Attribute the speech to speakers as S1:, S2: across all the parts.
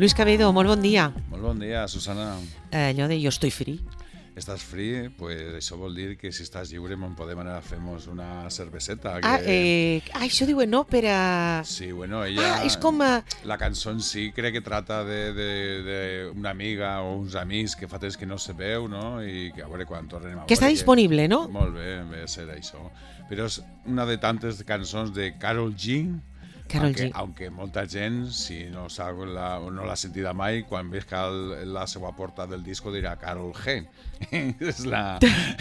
S1: Luis Cabedo, molt bon dia.
S2: Molt bon dia, Susana.
S1: Allò de jo estoy free.
S2: Estàs free? Pues això vol dir que si estàs lliure en podem anar a fer-nos una cerveseta.
S1: Això diuen no per a...
S2: Sí, bueno, ella...
S1: és com...
S2: La cançó en si crec que trata d'una amiga o uns amics que fa temps que no se veu, no? I que a veure quan tornem a veure...
S1: Que està disponible, no?
S2: Molt bé, ve a ser això. Però és una de tantes cançons de Karol G, aunque molta gent, si no no l'ha sentida mai, quan veja la seva porta del disco dirà Karol G. És la...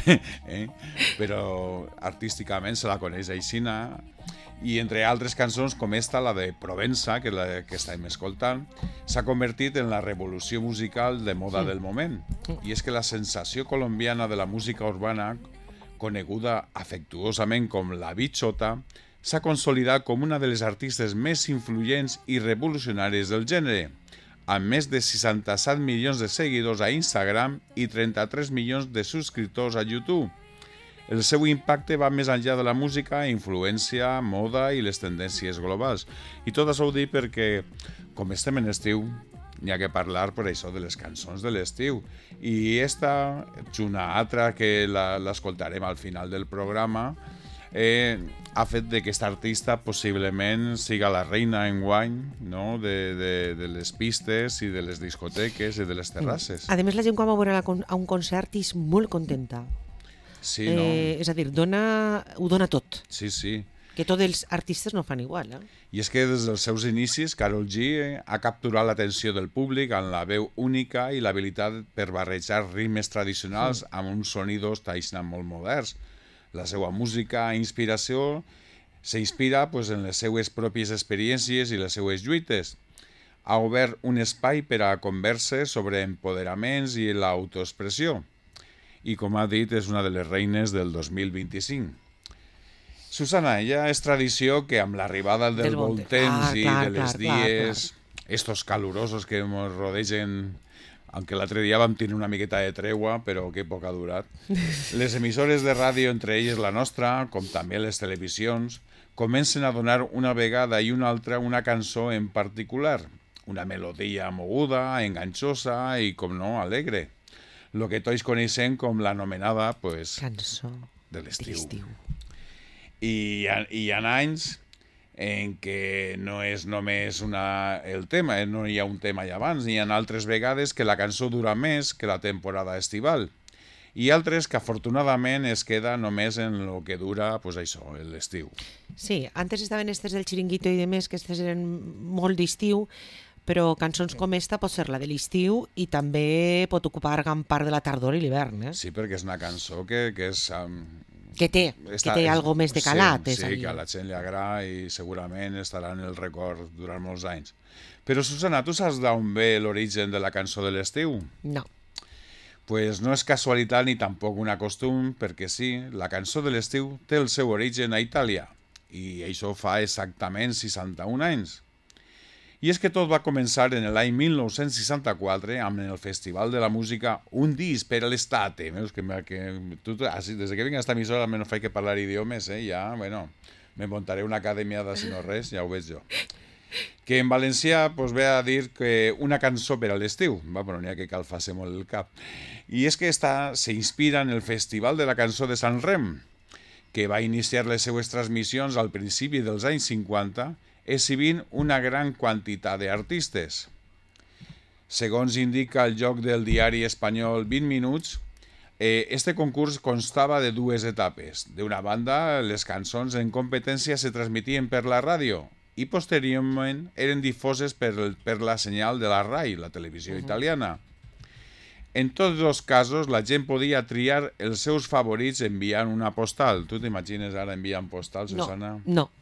S2: Però artísticament se la coneix aixina, i entre altres cançons com esta, la de Provença, que és la que estem escoltant, s'ha convertit en la revolució musical de moda del moment. I és que la sensació colombiana de la música urbana, coneguda afectuosament com la bichota, s'ha consolidat com una de les artistes més influents i revolucionàries del gènere, amb més de 67 milions de seguidors a Instagram i 33 milions de subscriptors a YouTube. El seu impacte va més enllà de la música, influència, moda i les tendències globals. I tot això ho dic perquè, com estem en estiu, n'hi ha que parlar per això de les cançons de l'estiu. I esta, una altra que l'escoltarem al final del programa, ha fet que aquesta artista possiblement siga la reina enguany, no? de les pistes i de les discoteques i de les terrasses.
S1: A més, la gent quan va veure a un concert és molt contenta.
S2: Sí, no?
S1: És a dir, ho dona tot.
S2: Sí, sí.
S1: Que tots els artistes no fan igual.
S2: I és que des dels seus inicis, Karol G ha capturat l'atenció del públic amb la veu única i l'habilitat per barrejar ritmes tradicionals amb uns sonidos molt moderns. La seva música i inspiració s'inspira en les seues pròpies experiències i les seues lluites. Ha obert un espai per a converses sobre empoderaments i l'autoexpressió. I, com ha dit, és una de les reines del 2025. Susana, ja és tradició que amb l'arribada del bon temps i de les dies, estos calurosos que ens rodegen, aunque l'altre dia vam tenir una miqueta de tregua, però que poc ha durat, les emissores de ràdio, entre elles la nostra, com també les televisions, comencen a donar una vegada i una altra una cançó en particular, una melodia moguda, enganxosa i, com no, alegre. Lo que tots coneixem com l'anomenada,
S1: cançó
S2: de l'estiu. I hi ha anys en què no és només el tema, no hi ha un tema allà abans, hi ha altres vegades que la cançó dura més que la temporada estival, i altres que afortunadament es queda només en el que dura, l'estiu.
S1: Sí, antes estaven estes del Chiringuito i demés, que estes eren molt d'estiu, però cançons com esta pot ser la de l'estiu i també pot ocupar gran part de la tardor i l'hivern.
S2: Sí, perquè és una cançó que és...
S1: que té algo més de calat.
S2: Sí, que a la gent li agrada i segurament estarà en el record durant molts anys. Però, Susana, tu saps d'on ve l'origen de la cançó de l'estiu?
S1: No.
S2: Pues no és casualitat ni tampoc un costum, perquè sí, la cançó de l'estiu té el seu origen a Itàlia, i això fa exactament 61 anys. I és que tot va començar en l'any 1964 amb el Festival de la Música Un disc per a l'estate. Veus que des que vinc a esta emissora almenys faig que parlar idiomes, ja, bueno, me muntaré una acadèmia de si no res, ja ho veig jo. Que en valencià ve a dir que una cançó per a l'estiu, però n'hi ha que cal fer-se molt el cap. I és que s'inspira en el Festival de la Cançó de Sant Rem, que va iniciar les seues transmissions al principi dels anys 50, exhibint una gran quantitat d'artistes. Segons indica el lloc del diari espanyol 20 minuts, este concurs constava de dues etapes. D'una banda, les cançons en competència se transmitien per la ràdio i posteriorment eren difoses per la senyal de la RAI, la televisió italiana. En tots els casos, la gent podia triar els seus favorits enviant una postal. Tu t'imagines ara enviant postal, Susana?
S1: No.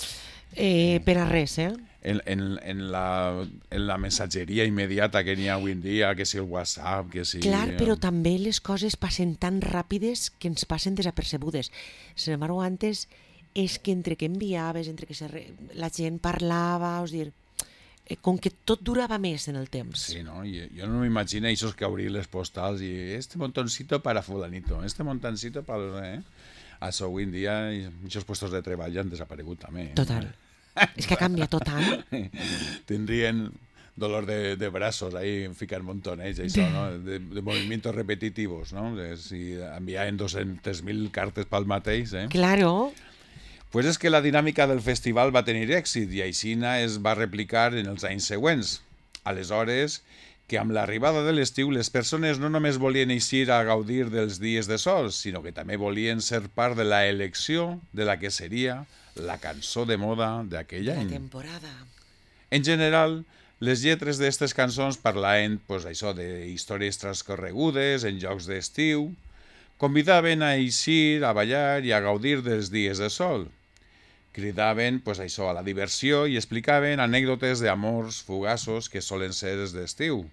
S1: Per a res,
S2: En la missatgeria immediata que n'hi ha avui en dia, que si el WhatsApp, que si...
S1: Clar, però també les coses passen tan ràpides que ens passen desapercebudes. Sin embargo, antes és que entre que enviaves, entre que la gent parlava, com que tot durava més en el temps.
S2: Sí, no? Jo no m'imagino això que obrir les postals i este montoncito para fulanito, este montoncito para... Això avui en dia, aquests puestos de treball han desaparegut també.
S1: Total. És que ha canviat tot tant.
S2: Tindrien dolor de brazos, ahí fican montones, això, no? De movimientos repetitivos, no? Si enviaven 200.000 cartes pel mateix,
S1: Claro.
S2: Pues és que la dinàmica del festival va tenir èxit i aixina es va replicar en els anys següents. Aleshores, que amb l'arribada de l'estiu les persones no només volien eixir a gaudir dels dies de sol, sinó que també volien ser part de la elecció de la que seria la cançó de moda d'aquell any.
S1: La temporada.
S2: En general, les lletres d'aquestes cançons parlaven, pues, això, de històries transcorregudes en llocs d'estiu, convidaven a eixir, a ballar i a gaudir dels dies de sol. Cridaven, pues, això, a la diversió i explicaven anècdotes d'amors fugaços que solen ser els d'estiu.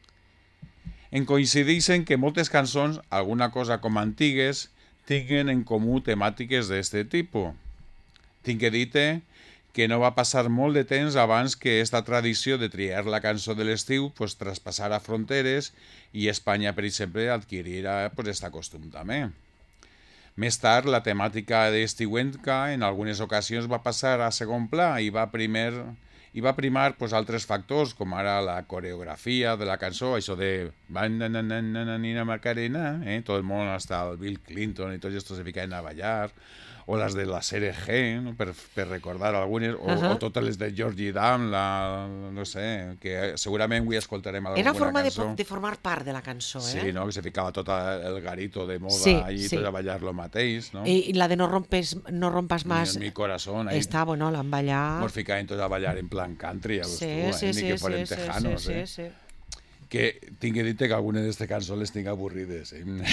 S2: En coincideixen que moltes cançons, alguna cosa com antigues, tinguen en comú temàtiques d'aquest tipus. Tinc que dir-te que no va passar molt de temps abans que aquesta tradició de triar la cançó de l'estiu pues, traspassara fronteres i Espanya, per exemple, adquirira pues, aquest costum també. Més tard, la temàtica d'estiuenca en algunes ocasions va passar a segon pla i va primar pues, altres factors, com ara la coreografia de la cançó, això de Nina Macarena, tot el món, hasta el Bill Clinton i tots estos se ficaven a ballar, o les de la sèrie G, no? per recordar algunes, o totes les de Georgie Dan, no sé, que segurament avui escoltarem alguna
S1: cançó. Era forma
S2: cançó.
S1: de formar part de la cançó,
S2: Sí, no? Que se ficava tot el garito de moda
S1: sí.
S2: tot a ballar lo mateix, no?
S1: I la de no rompas más.
S2: Mi corazón. Ahí
S1: Està, bueno, l'han ballat.
S2: Nos ficaven tots a ballar en plan country, ni que fueren tejanos,
S1: sí.
S2: Que tinc que dir-te que algunes d'aquestes cançons les tinc avorrides.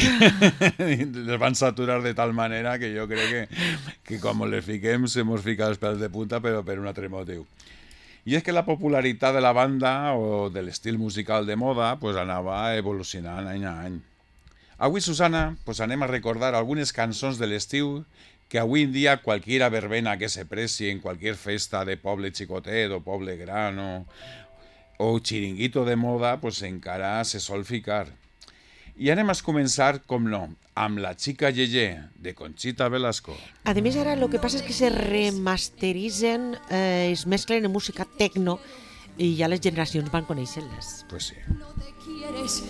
S2: Les van saturar de tal manera que jo crec que com les fiquem se mos fica els pèls de punta, però per un altre motiu. I és que la popularitat de la banda o de l'estil musical de moda pues, anava evolucionant any a any. Avui, Susana, pues, anem a recordar algunes cançons de l'estiu que avui en dia cualquiera verbena que se preci en cualquier festa de poble xicotet o poble gran o xiringuito de moda, pues encara se sol ficar. I anem a començar, com no, amb La Chica Yeye, de Conchita Velasco.
S1: A més, ara el que passa és que se remasteritzen, es mesclen en música tecno i ja les generacions van conèixer-les.
S2: Pues sí.
S3: No te quieres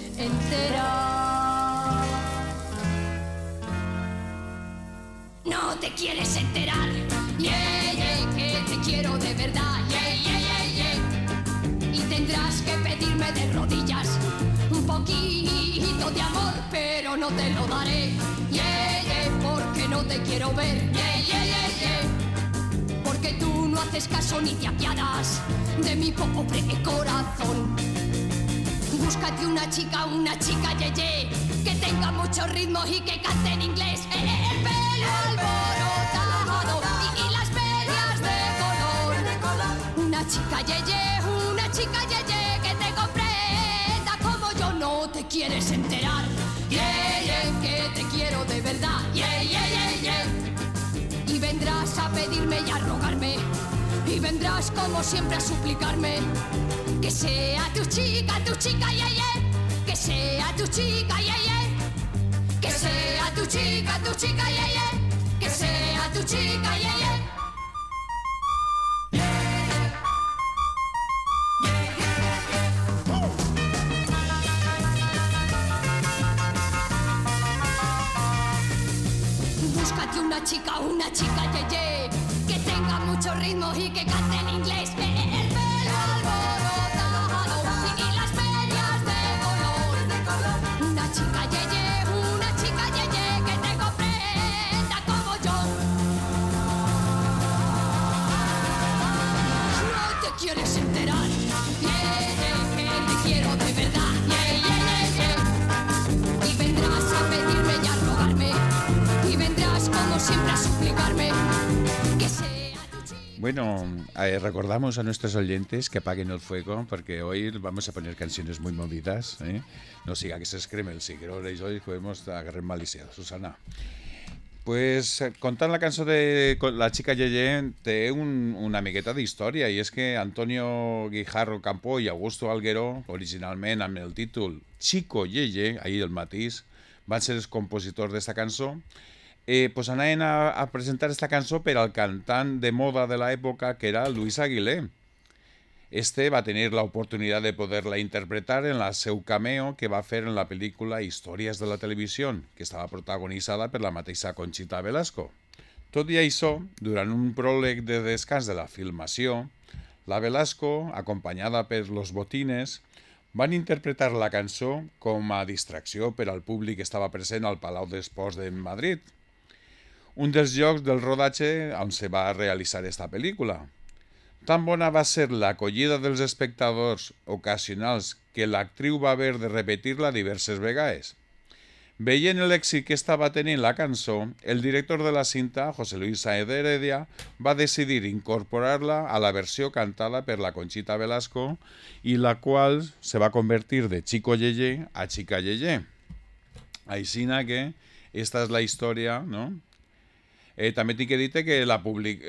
S3: enterar. No te quieres enterar. Yeah, yeah, que te quiero de verdad. Yeah, yeah, yeah, yeah. Y tendrás que pedirme de rodillas un poquito de amor, pero no te lo daré. Yeah, yeah, porque no te quiero ver. Yeah, yeah, yeah, yeah. Porque tú no haces caso ni te apiadas de mi pobre corazón. Búscate una chica yeye, que tenga mucho ritmo y que cante en inglés. El pelo alborotado y las medias de color. Una chica yeye que te comprenda como yo. No te quieres enterar. Yeah, yeah, que te quiero de verdad. Yeah, yeah, yeah, yeah. Y vendrás a pedirme y a rogarme, y vendrás como siempre a suplicarme que sea tu chica, yeah, yeah. Que sea tu chica, yeah, yeah. Que sea tu chica, yeah, yeah. Que sea tu chica, yeah, yeah. Búscate una chica, yeah, yeah, que tenga mucho ritmo y que cante en inglés. El pelo alborotado y las medias de color. Una chica, yeah, yeah, que te comprenda como yo. No te quieres enterar. Yeah, yeah, que te quiero de verdad. Yeah, yeah, yeah, yeah. Y vendrás a pedirme y a rogarme, y vendrás como siempre a suplicarme que sea tu chica.
S2: Bueno, recordamos a nuestros oyentes que apaguen el fuego porque hoy vamos a poner canciones muy movidas, ¿eh? No siga que se escreme el cigarro y hoy podemos agarrar malicia, Susana. Pues contant la cançó de La Chica Yeye té una miqueta d'història i és que Antonio Guijarro Campo i Augusto Alguero, originalment amb el títol Chico Yeye, ahir el matís, van ser els compositors d'esta cançó. Pues anaven a presentar esta cançó per al cantant de moda de l'època que era Luis Aguilé. Este va tenir l'oportunitat de poder-la interpretar en la seu cameo que va fer en la pel·lícula Històries de la televisió, que estava protagonitzada per la mateixa Conxita Velasco. Tot i això, durant un pròleg de descans de la filmació, la Velasco, acompanyada per Los Botines, van interpretar la cançó com a distracció per al públic que estava present al Palau d'Esports de Madrid, un dels llocs del rodatge on se va realitzar esta pel·lícula. Tan bona va ser l'acollida dels espectadors ocasionals que l'actriu va haver de repetir-la diverses vegades. Veient l'èxit que estava tenint la cançó, el director de la cinta, José Luis Sáenz de Heredia, va decidir incorporar-la a la versió cantada per la Conxita Velasco i la qual se va convertir de Chico Yeye a Chica Yeye. Aixina que esta és la història, no? També tinc que dir que la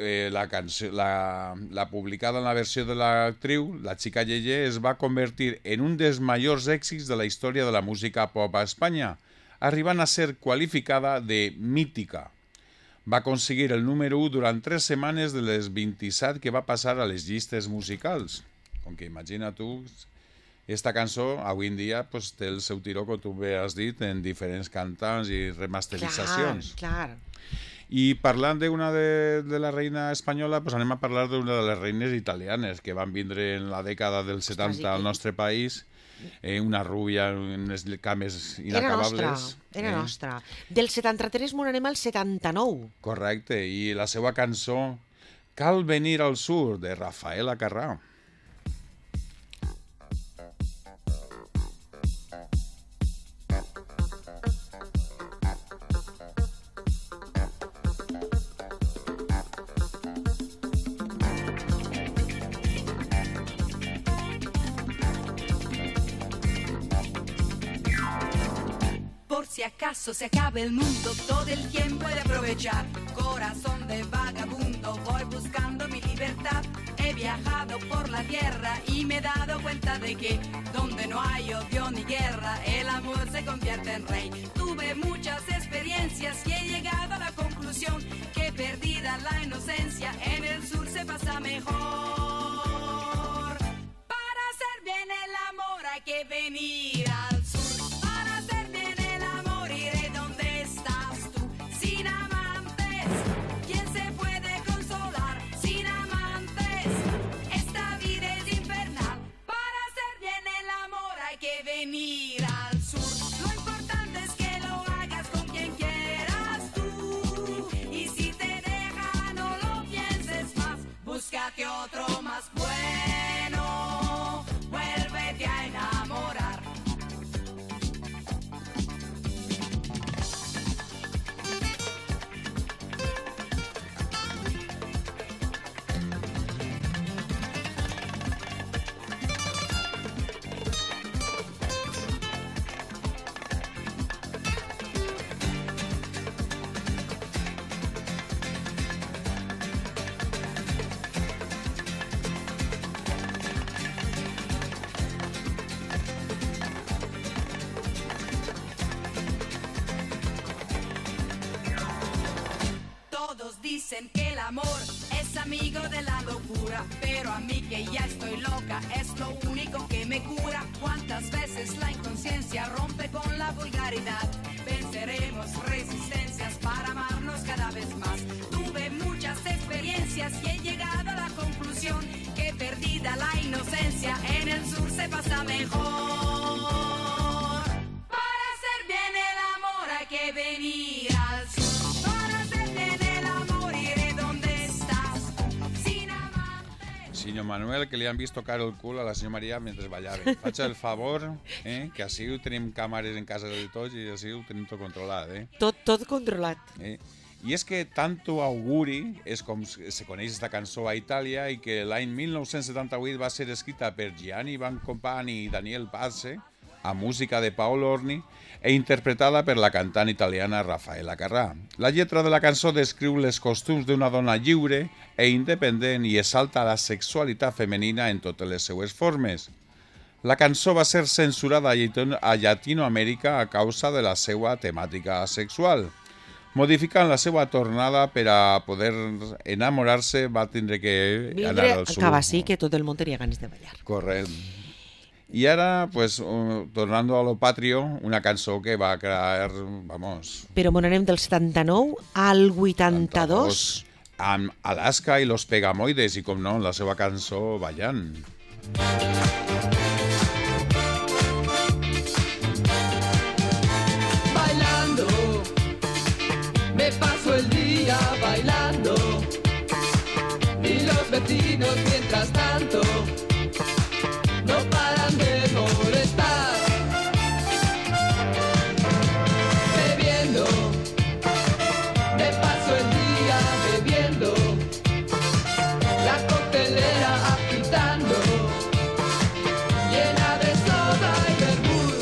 S2: publicada en la versió de l'actriu, la Chica Yeye, es va convertir en un dels majors èxits de la història de la música pop a Espanya, arribant a ser qualificada de mítica. Va aconseguir el número 1 durant 3 setmanes de les 27 que va passar a les llistes musicals. Com que imagina tu, esta cançó avui en dia pues, té el seu tiró, com tu bé has dit, en diferents cantants i remasteritzacions.
S1: Clar.
S2: I parlant d'una de la reina espanyola, pues anem a parlar d'una de les reines italianes que van vindre en la dècada del 70 al nostre país, una rubia, unes cames inacabables.
S1: Era nostra. Del 73 m'ho anem al 79.
S2: Correcte, i la seva cançó Cal venir al sur, de Rafael Acarrà.
S3: Si acaso se acaba el mundo, todo el tiempo he de aprovechar. Corazón de vagabundo, voy buscando mi libertad. He viajado por la tierra y me he dado cuenta de que donde no hay odio ni guerra, el amor se convierte en rey. Tuve muchas experiencias y he llegado a la conclusión que perdida la inocencia, en el sur se pasa mejor. Para hacer bien el amor hay que venir al sur. Venir al sur, lo importante es que lo hagas con quien quieras tú, y si te deja no lo pienses más, búscate otro más bueno, vuélvete a enamorar. Dicen que el amor es amigo de la locura, pero a mí que ya estoy loca es lo único que me cura. Cuántas veces la inconsciencia rompe con la vulgaridad. Venceremos resistencias para amarnos cada vez más. Tuve muchas experiencias y he llegado a la conclusión que perdida la inocencia, en el sur se pasa mejor. Para hacer bien el amor hay que venir al sur.
S2: Senyor Manuel, que li han vist tocar el cul a la senyora Maria mentre ballava. Faig el favor, que així ho tenim càmeres en casa de tots i així ho tenim tot controlat.
S1: Tot controlat.
S2: I és que Tanto auguri és com se coneix esta cançó a Itàlia i que l'any 1978 va ser escrita per Gianni Boncompagni i Daniel Pace, a música de Paolo Orni, e interpretada per la cantant italiana Rafaela Carrà. La lletra de la cançó descriu les costums d'una dona lliure e independent i exalta la sexualitat femenina en totes les seues formes. La cançó va ser censurada a Llatinoamèrica a causa de la seva temàtica sexual. modificant la seva tornada per a poder enamorar-se, va tindre que anar al sud.
S1: Acaba así que tot el món tenia ganes de ballar.
S2: Correcte. I ara, pues, tornando a lo patrio, una cançó que va crear, vamos...
S1: Però on anem del 79 al 82.
S2: Amb Alaska i los Pegamoides i, com no, la seva cançó Ballant.
S4: Bailando, me paso el día bailando y los vecinos mientras tanto no paran de molestar. Bebiendo, me paso el día bebiendo, la coctelera agitando, llena de soda y vermut.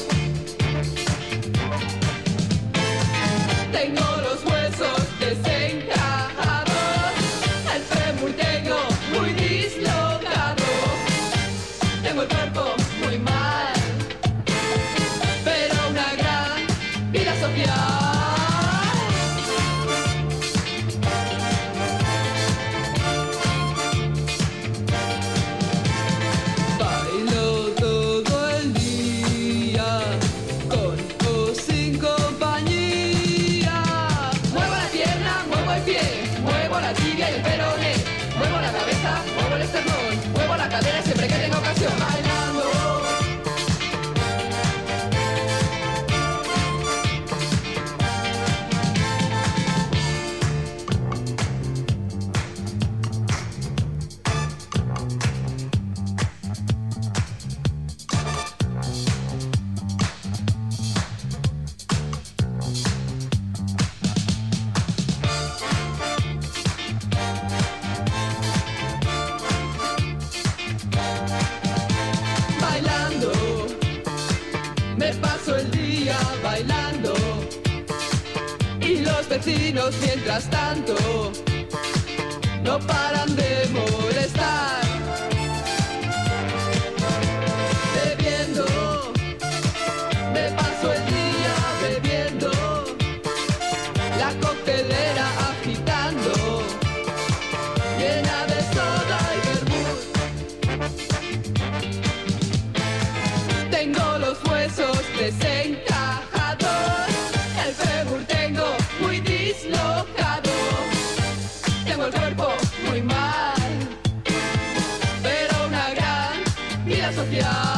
S4: Tengo los huesos desencajados, el fémur tengo muy dislocado, tengo el cuerpo muy mal, pero una gran vida social. Bailo todo el día, con o sin compañía. Muevo la pierna, muevo el pie, muevo la tibia y el peroné, muevo la cabeza, muevo el esternón, muevo la cadera siempre que tenga ocasión. Bailando. Bailando, me paso el día bailando y los vecinos mientras tanto no paran de molestar. Bebiendo, me paso el día bebiendo, la coctelera agitando, llena de soda y vermut. Tengo los huesos desencajados, el fémur tengo muy dislocado, tengo el cuerpo muy mal, pero una gran vida social.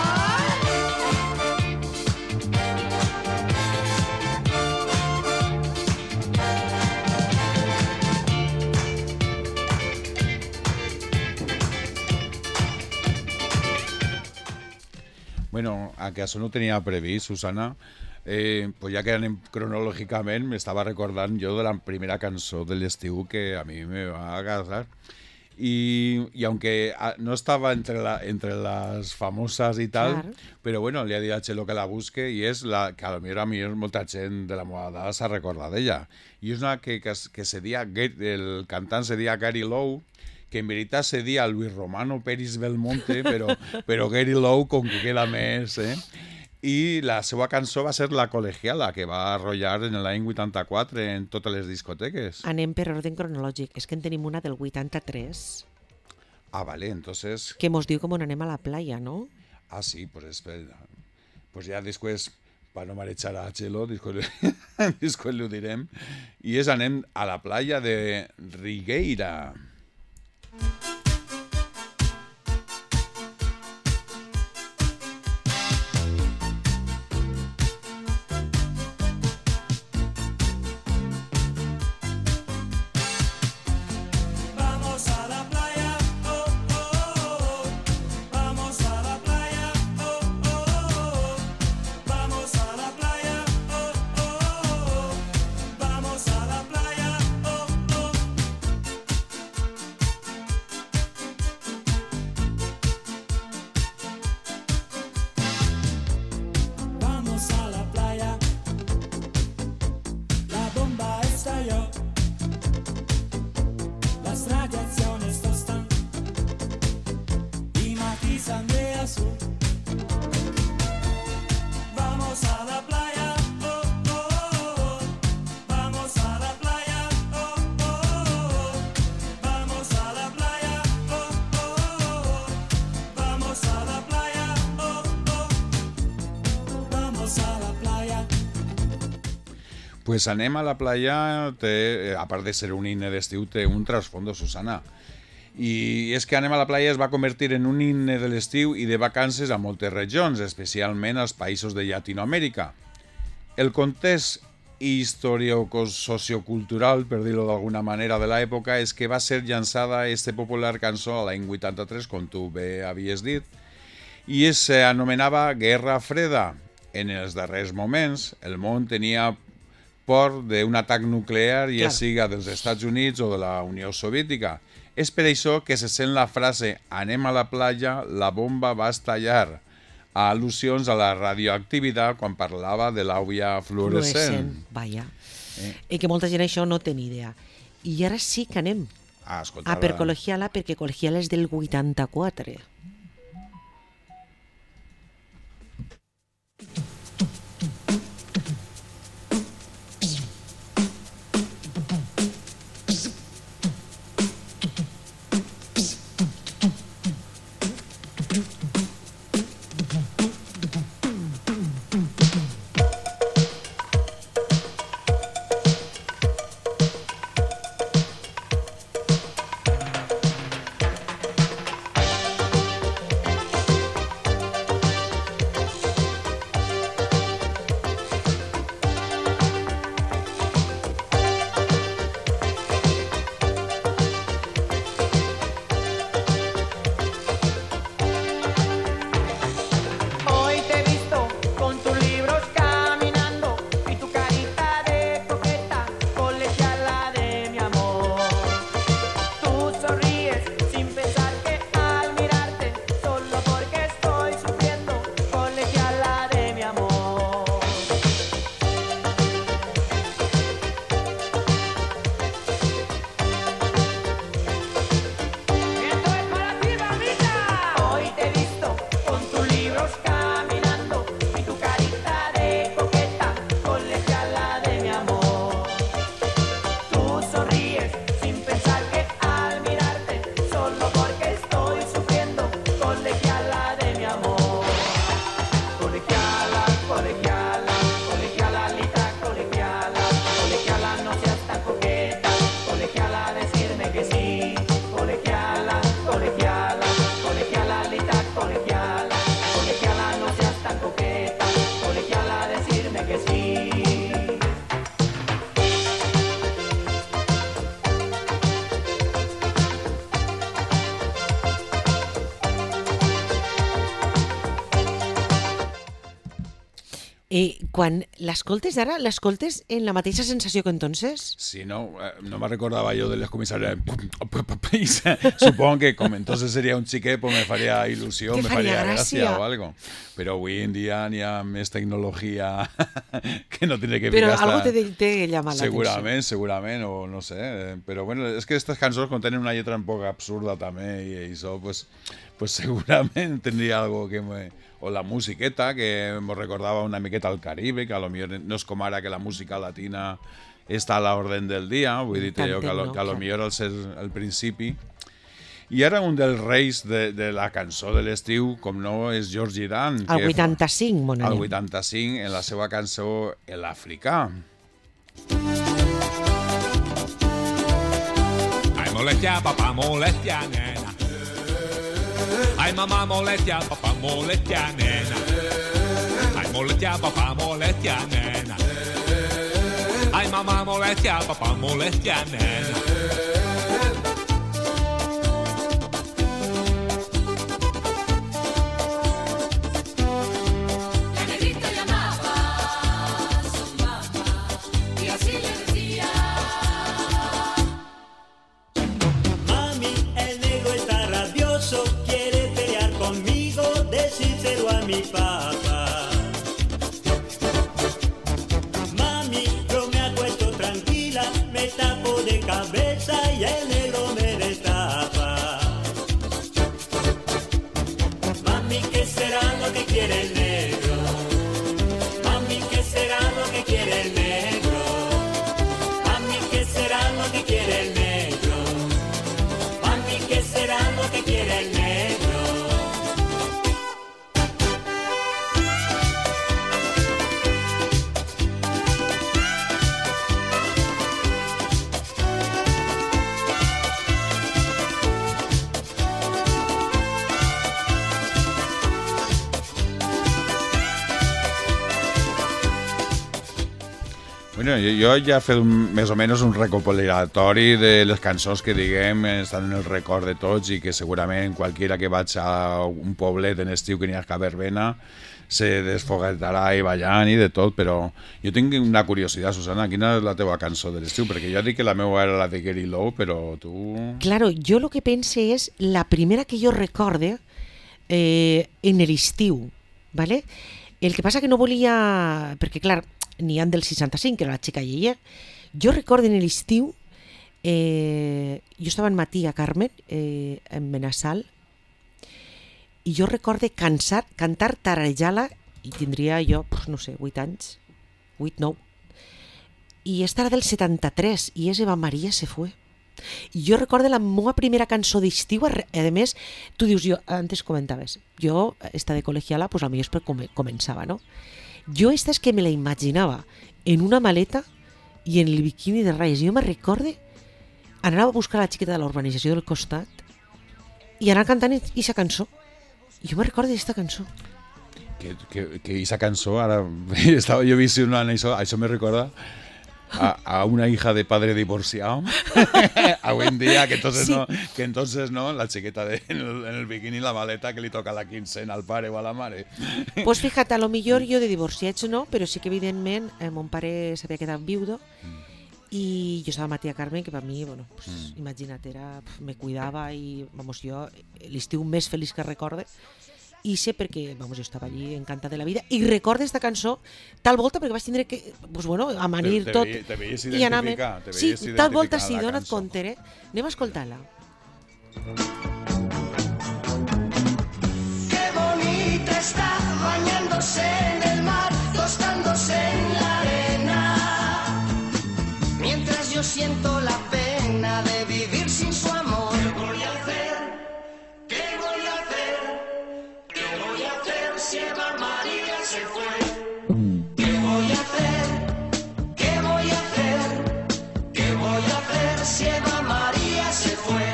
S2: Bueno, acaso no tenia previst, Susana, pues ja que anem cronològicament, m'estava recordant jo de la primera cançó de l'estiu que a mi me va agradar. Y aunque no estaba entre las famosas y tal,
S1: Claro.
S2: pero bueno, le ha dit a Chelo que la busque y es la que a lo millor molta gent de la meva edat s'ha recordat d'ella. I és una que se dia, el cantant se dia Gary Lowe, que en veritat se dia Luis Romano Peris Belmonte, però Gary Lowe com que queda més, I la seva cançó va ser La Colegiala, que va arrollar en l'any 84 en totes les discoteques.
S1: Anem per ordre cronològic. És que en tenim una del 83
S2: Ah, vale, entonces...
S1: que mos diu com on anem a la playa, no?
S2: Ah, sí, pues espera. Pues ya después, para no marechar a Chelo, después lo direm. Y es anem a la playa de Rigueira.
S5: Vamos a la playa, oh, oh, oh. Vamos a la playa, oh, oh, oh. Vamos a la playa, oh, oh, oh. Vamos a la playa, oh, oh.
S2: Pues Anem a la playa té, a part de ser un himne d'estiu, té un trasfondo, Susana. I és que Anem a la playa es va convertir en un himne de l'estiu i de vacances a moltes regions, especialment als països de Llatinoamèrica. El context sociocultural, per dir-ho d'alguna manera, de l'època és que va ser llançada aquesta popular cançó a l'any 83, com tu bé havies dit, i s'anomenava Guerra Freda. En els darrers moments, el món tenia por d'un atac nuclear, ja siga dels Estats Units o de la Unió Soviètica. És per això que se sent la frase «Anem a la playa, la bomba va estallar», a al·lusions a la radioactivitat quan parlava de l'àvia fluorescent.
S1: Vaja. I que molta gent això no té ni idea. I ara sí que anem per Col·legiala, perquè Col·legiala és del 84. Quan l'escoltes ara, l'escoltes en la mateixa sensació que entonces?
S2: Sí, no me recordaba yo de los comisarios. Supongo que como entonces sería un chiquet, pues me faría ilusión, me faría gracia o algo. Pero hoy en día ni a més tecnología que no tiene que
S1: Pero algo te llama la
S2: atención. Segurament, o no sé. Pero bueno, es que estas canciones contienen una letra un poco absurda también y eso, pues segurament tendría algo que me... O la musiqueta, que me recordava una miqueta al Caribe, que a lo millor no és com ara que la música latina està a l'ordre del dia, vull dir que a lo millor al ser el principi. I ara un dels reis de la cançó de l'estiu, com no, és George Dan.
S1: Al 85, mon
S2: Al 85, en la seva cançó El Africà.
S6: Ai, molestia, papà, molestia, nena. Ai, mamà, molestia, papà, molestia, nena. Ai, molestia, papà, molestia, nena. Ai, mamà, molestia, papà, molestia, nena.
S5: Mi papá, mami, yo me acuesto tranquila, me tapo de cabeza y el negro me destapa. Mami, ¿qué será lo que quiere el negro? Mami, ¿qué será lo que quiere el negro? Mami, ¿qué será lo que quiere el negro? Mami, ¿qué será lo que quiere el negro?
S2: Bueno, jo ja he fet més o menys un recopilatori de les cançons que, diguem, estan en el record de tots i que segurament qualquiera que vaig a un poblet en estiu que n'hi ha a verbena se desfoguetarà i ballant i de tot, però jo tinc una curiositat, Susana, quina és la teva cançó de l'estiu? Perquè jo dic que la meva era la de Gary Lowe, però tu...
S1: Claro, yo lo que pensé es la primera que yo recorde en l'estiu, ¿vale? El que passa que no volia... Perquè, clar, n'hi han del 65, que era la xica Yeye. Jo recordo en l'estiu, jo estava en matí a Carmen, en Benassal, i jo recorde cantar Tarajala, i tindria jo, no sé, 8 anys, 8, 9, i esta era del 73, i és Eva Maria se fue. I jo recordo la meva primera cançó d'estiu, a més, tu dius, jo, antes comentaves, jo, esta de colegiala, pues a mi és per començava, no? Jo esta és que me la imaginava en una maleta i en el biquini de ratlles. Jo me recorde anar a buscar la xiqueta de la urbanització del costat i anar cantant aquesta cançó. Jo me recordo d'esta cançó.
S2: Que aquesta cançó, ara jo he vist una això me recorda a una hija de padre divorciado hoy en día, que entonces no, la chiqueta en el bikini, la maleta, que li toca la quincena al pare o a la mare.
S1: Pues fíjate, a lo millor jo de divorciats no, però sí que evidentment mon pare s'havia quedat viudo i jo estava amb tia Carmen, que per mi, bueno, pues, imagina't, me cuidava i, vamos, jo l'estiu més feliç que recorde, i sé perquè, vamos, jo estava allí encantada de la vida, i recordo esta cançó tal volta perquè vaig tindre que, pues bueno, amanir tot
S2: te veies
S1: i anar
S2: sí,
S1: tal volta sí, dona't compte, anem a escoltar-la.
S7: Qué bonita está bañándose en el mar, tostándose en la arena, mientras yo siento la pena de vivir sin su amor. ¿Qué voy a hacer? ¿Qué voy a hacer? ¿Qué voy a hacer si Eva María se fue? ¿Qué voy a hacer? ¿Qué voy a hacer? ¿Qué voy a hacer si Eva María se fue?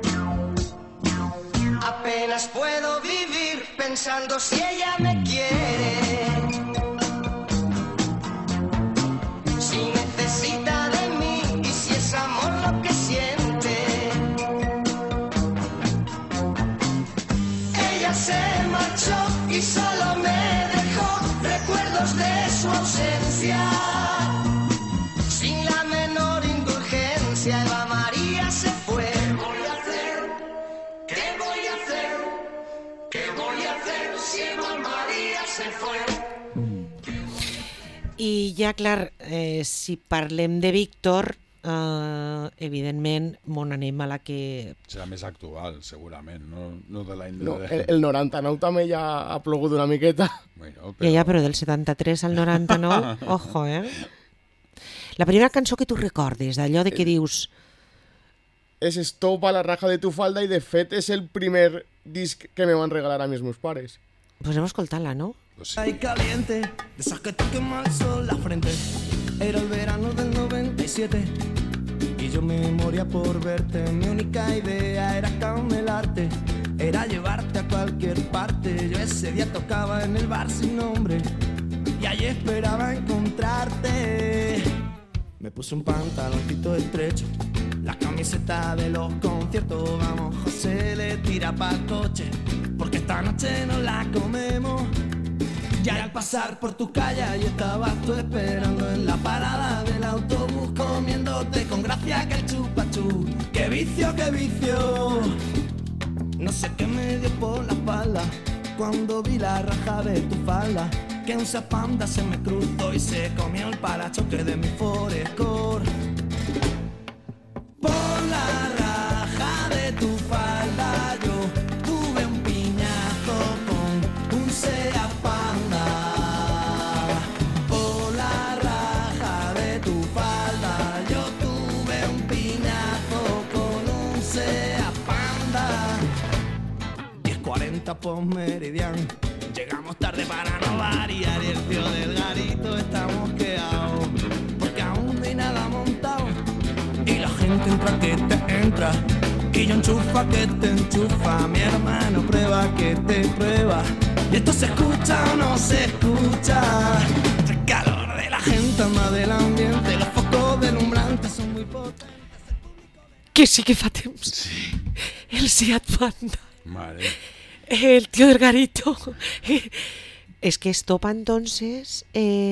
S7: Apenas puedo vivir pensando si ella me quiere, si necesita de mí y si es amor lo que siente. Ella se marchó y solo me dejó recuerdos de su ausencia. Sin la menor indulgencia, Eva María se fue. ¿Qué voy a hacer? ¿Qué voy a hacer? ¿Qué voy a hacer si Eva María se fue?
S1: I ja, clar, si parlem de Víctor, evidentment, mon anem a la que...
S2: Serà més actual, segurament, no de l'any...
S8: No, el 99 també ja ha plogut una miqueta.
S2: Bueno,
S1: però del 73 al 99, ojo, La primera cançó que tu recordes, d'allò de que dius...
S8: És Stop a la raja de tu falda i, de fet, és el primer disc que me van regalar a mis meus pares.
S1: Pues anem a escoltar-la, ¿no?
S2: Pues sí.
S9: Ay, caliente, de esas que te quema el sol la frente. Era el verano del 97 y yo me moría por verte. Mi única idea era camelarte, era llevarte a cualquier parte. Yo ese día tocaba en el bar sin nombre y allí esperaba encontrarte. Me puse un pantaloncito estrecho, la camiseta de los conciertos. Vamos, José, le tira pa'l coche, porque esta noche nos la comemos. Ya al pasar por tu calle y estabas tú esperando en la parada del autobús, comiéndote con gracia que el chupachú. ¡Qué vicio, qué vicio! No sé qué me dio por la espalda cuando vi la raja de tu falda, que un zapanda se me cruzó y se comió el parachoque de mi Forescore. Por la raja de tu falda yo tuve un piñazo con un Seat Panda. Por la raja de tu falda yo tuve un piñazo con un Seat Panda. 10:40 por Meridian, llegamos tarde para no variar y el tío del garito está mosqueado porque aún no hay nada montado. Y la gente entra que te entra, y yo enchufa que te enchufa. Mi hermano prueba que te prueba, y esto se escucha o no se escucha. El calor de la gente anda del ambiente,
S1: Que sí que fa temps.
S2: Sí.
S1: El Seat Panda.
S2: Mare.
S1: El tío del garito. És que Estopa, entonces,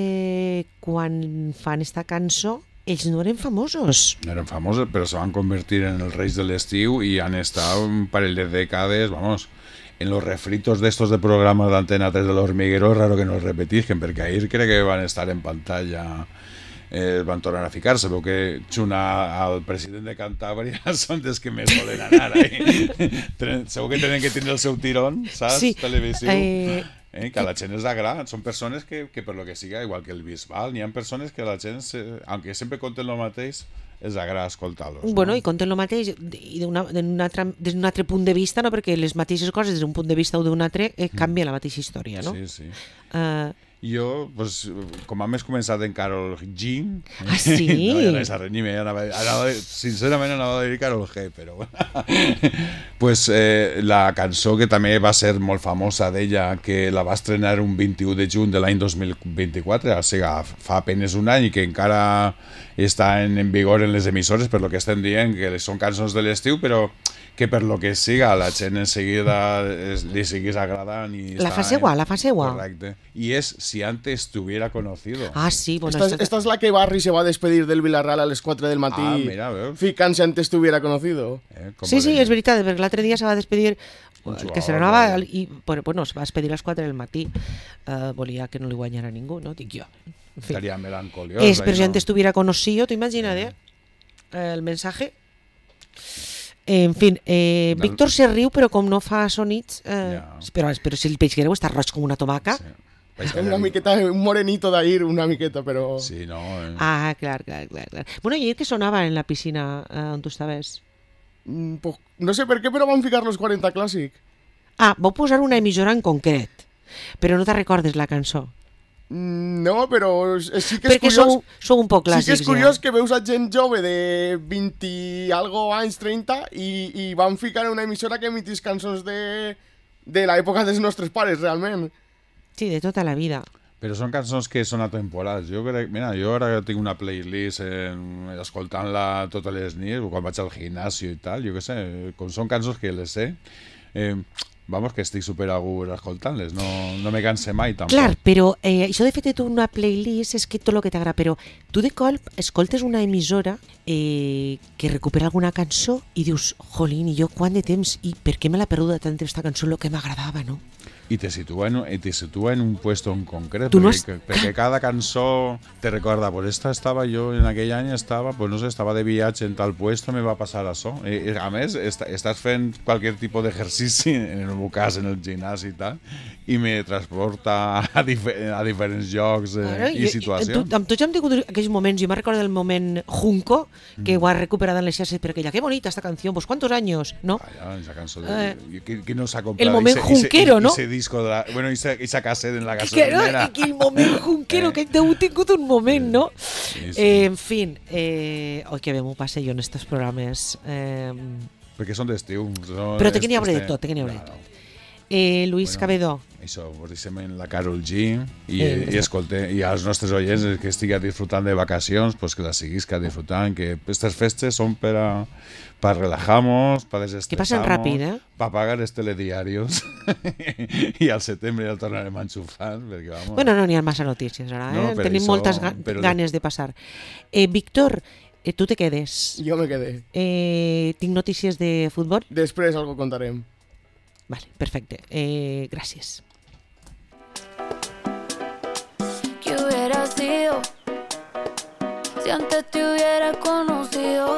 S1: quan fan esta cançó, ells no eren famosos.
S2: No eren famosos, però se van convertir en els reis de l'estiu i han estat un parell de dècades, vamos, en los refritos de estos de programas de Antena 3 del Hormiguero, es raro que no los repetisquen, perquè ahir crec que van estar en pantalla, van tornar a ficar-se. Veu que xunar al president de Cantàbria són dels que més volen anar ahí. Segur que tenen que tenir el seu tirón, saps?
S1: Sí.
S2: Televisiu. Que a la gent els agrada. Són persones que per lo que siga, igual que el Bisbal, n'hi ha persones que a la gent, aunque sempre conten el mateix, els agrada escoltar-los.
S1: Bueno, i conten el mateix i d'un altre punt de vista, no? Perquè les mateixes coses des d'un punt de vista o d'un altre canvia la mateixa història, no?
S2: Sí, sí. Jo, pues, com hem començat en Karol G...
S1: Ah, sí?
S2: No, ja no és res, ni sincerament anava a dir Karol G, però bueno. Pues la cançó que també va ser molt famosa d'ella, que la va estrenar un 21 de juny de l'any 2024, o sigui, fa apenes un any i que encara està en vigor en les emissores, per lo que estem dient, que són cançons de l'estiu, però que per lo que siga la gent en seguida li siguis agradant i
S1: la fa segua.
S2: Correcte. Y es Si antes te hubiera conocido.
S1: Ah, sí, bueno,
S8: esta es la que Barry se va a despedir del Villarreal a les 4 del matí.
S2: Ah, mira, veus.
S8: Ficant Si antes te hubiera conocido.
S1: Sí, és veritat, perquè l'altre dia se va despedir que se n'anava i bueno, se va despedir a les 4 del matí. Volia que no li guanyara ningú, no? Dic jo. En fi.
S2: Estaria melancoliós.
S1: Però si antes te hubiera conocido, tu imagina't el mensaje. En fi, Víctor se riu, però com no fa sonits, però si el peix greu està roig com una tomaca.
S8: Sí. Una miqueta, un morenito d'ahir, una miqueta, però...
S2: Sí, no.
S1: Ah, clar. Bueno, i ahir que sonava en la piscina on tu estaves?
S8: Pues, no sé per què, però van ficar los 40 Clàssic.
S1: Ah, vau posar una emissora en concret, però no te recordes la cançó.
S8: No, però sí que és
S1: perquè
S8: curiós...
S1: sou un poc clàssics,
S8: sí que és curiós que veus a gent jove de 20 i algo anys, 30, i van ficar en una emissora que emitís cançons de l'època dels nostres pares, realment.
S1: Sí, de tota la vida.
S2: Però són cançons que són atemporals. Jo crec, mira, jo ara tinc una playlist escoltant-la totes les nits, quan vaig al gimnasio i tal, jo què sé, com són cançons que les sé, vamos, que estic super a gust escoltant-les, no me canse mai tampoc.
S1: Clar, però això de fet una playlist és que tot el que t'agrada, però tu de colp escoltes una emissora que recupera alguna cançó i dius, jolín, i jo quant de temps, i per què me l'ha perduda tant aquesta cançó, el que m'agradava, no?
S2: I te situa en un puesto en concret, perquè cada cançó te recorda, pues esta estava jo en aquell any, pues no sé, estava de viatge en tal puesto, me va passar això. A més, estàs fent qualsevol tipus d'exercici, en el meu cas, en el gimnàs i tal, i me transporta a diferents llocs i situacions.
S1: Amb tots hem tingut aquells moments, jo me recordo del moment Junco, que ho ha recuperat en les xarxes per aquella, que bonita esta canción, pues ¿cuántos años? ¿No?
S2: Esa cançó, qui no s'ha comprat?
S1: El moment junquero, ¿no?
S2: Disco bueno, esa cassette en la gasolinera.
S1: Que el moment junquero, que heu tingut un moment, no?
S2: Sí.
S1: En fin, oi que bé m'ho passe jo en estos programes.
S2: Perquè són d'estiu.
S1: Però te n'hi hauré de tot, Luis Cabedó.
S2: Això, us deixem en la Karol G i als nostres oients que estigui disfrutant de vacacions, pues que la siguis disfrutant, que aquestes festes són per relajar-nos, per desestressar-nos,
S1: que passen ràpid,
S2: per pagar els telediarios i al setembre ja el tornarem a enxufar, perquè vamos...
S1: Bueno, no n'hi ha massa notícies ara, tenim moltes ganes de passar. Víctor, tu te quedes.
S8: Jo me quedé.
S1: Tinc notícies de futbol?
S8: Després algo contarem.
S1: Vale, perfecte. Gràcies.
S10: ¿Qué hubiera sido si antes te hubiera conocido?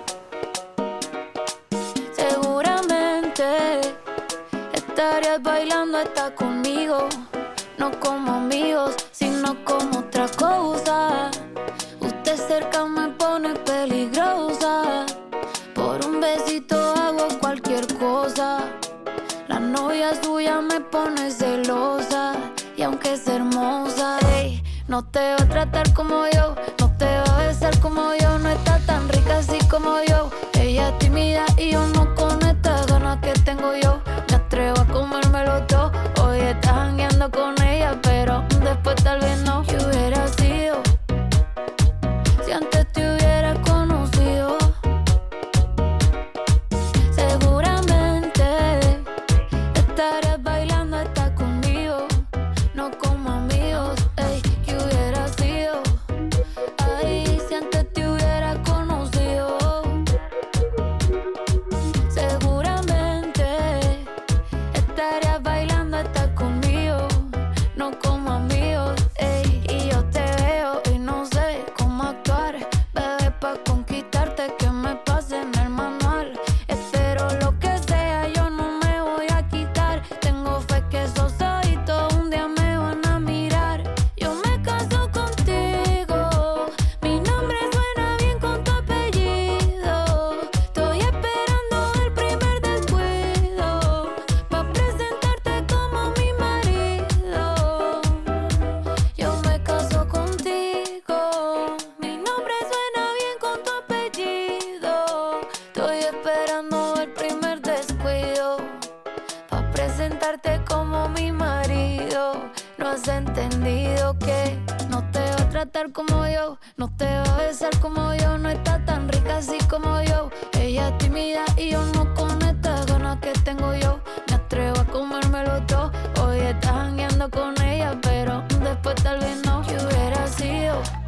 S10: Seguramente estarías bailando hasta conmigo, no como amigos, sino como otra cosa. Usted cerca me pone peligrosa, por un besito hago cualquier cosa. La novia suya me pone celosa, y aunque es hermosa, hey, no te va a tratar como yo, no te va a besar como yo, no está tan rica así como yo. Ella es tímida y yo no, con estas ganas que tengo yo me atrevo a comérmelo todo. Hoy estás jangueando con ella, pero después tal vez no. ¿Qué hubiera sido si antes te hubiera conocido? No te va a besar como yo, no está tan rica así como yo. Ella es tímida y yo no con estas ganas que tengo yo. Me atrevo a comérmelo todo. Hoy estás jangueando con ella, pero después tal vez no. ¿Qué hubiera sido